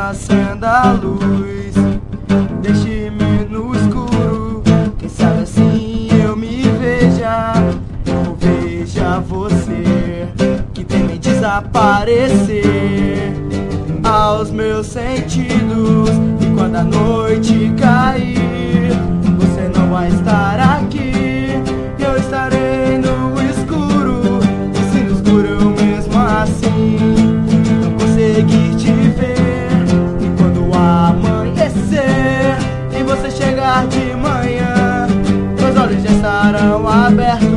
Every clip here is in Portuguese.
acenda a luz, deixe-me no escuro. Quem sabe assim eu me veja, ou veja você que teme desaparecer aos meus sentidos. E quando a noite cair, você não vai estar aqui, eu estarei no escuro. E se no escuro eu mesmo assim não conseguir te ver, e quando amanhecer e você chegar de manhã, meus olhos já estarão abertos.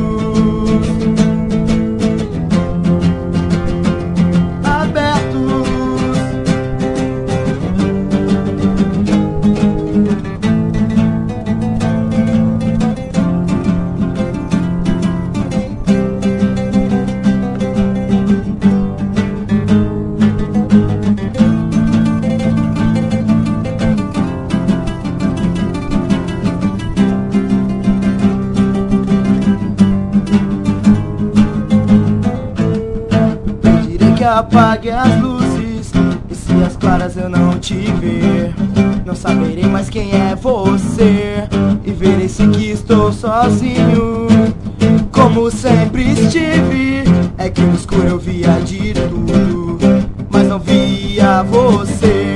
Apague as luzes, e se as claras eu não te ver, não saberei mais quem é você, e verei se que estou sozinho, como sempre estive. É que no escuro eu via de tudo, mas não via você.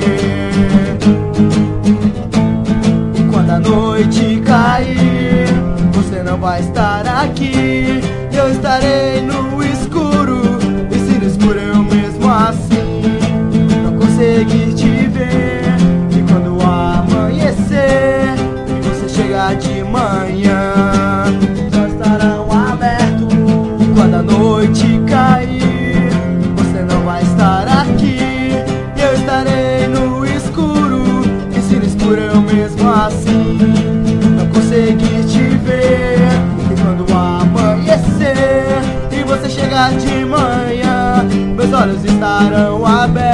E quando a noite cair, você não vai estar aqui, eu estarei no escuro. E se no escuro eu mesmo assim não conseguir te ver, e quando amanhecer e você chegar de manhã, já estarão abertos. E quando a noite cair, você não vai estar aqui, eu estarei no escuro. E se no escuro eu mesmo assim não conseguir te ver, e quando amanhecer e você chegar de manhã, meus olhos estarão abertos.